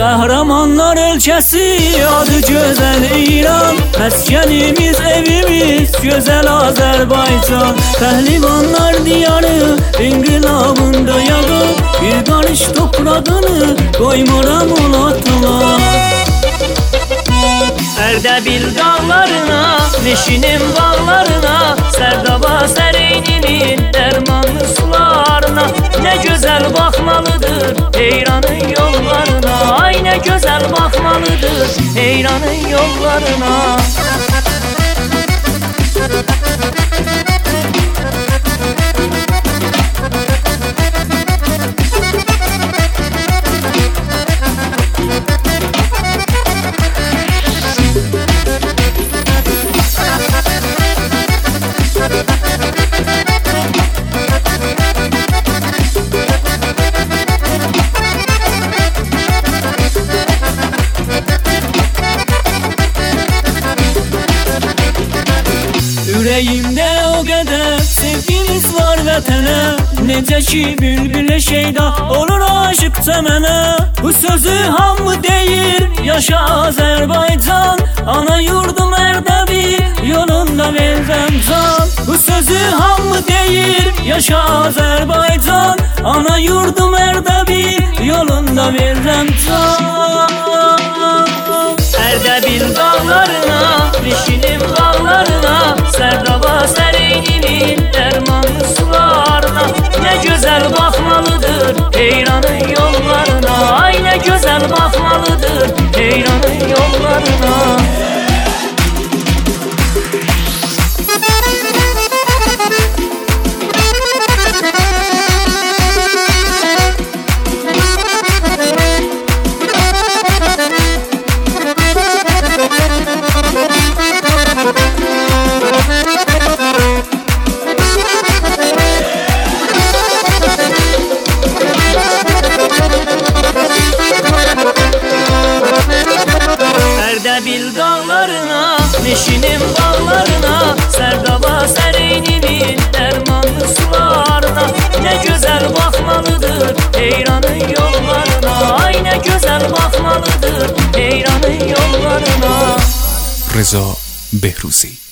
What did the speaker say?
Kahramanlar ölkəsi, adı gözəl İran. Məskənimiz, evimiz, gözəl Azərbaycan. Pəhlivanlar diyarı, inqilabında yağıb, bir qarış toprağını qoymaram unutma. Ərdəbil dağlarına, Meşinin bağlarına, Sərdaba Səreynimin dərmanlı sularına. Nə gözəl baxmalıdır heyranın yollarına. Ay nə gözəl baxmalıdır heyranın yollarına. Ürəyimdə o qədər sevgimiz var vətənə. Necə ki bülbülə şeyda olur aşıqca mənə. Bu sözü hamı deyir, yaşa Azərbaycan. Ana yurdum Ərdəbil, yolunda verirəm can. Bu sözü hamı deyir, yaşa Azərbaycan. Ana yurdum Ərdəbil, yolunda verirəm can. Ərdəbil dağlarına, Meşinin bağlarına, Sərdaba Səreynimin dərmanlı sularına. Nə gözəl baxmalıdır heyranın yollarına. Ay nə gözəl baxmalıdır heyranın yollarına. Ərdəbil dağlarına, Meşinin bağlarına, Sərdaba Səreynimin dərmanlı sularına. Nə gözəl baxmalıdır heyranın yollarına. Ay nə gözəl baxmalıdır heyranın yollarına. Reza Behruzi.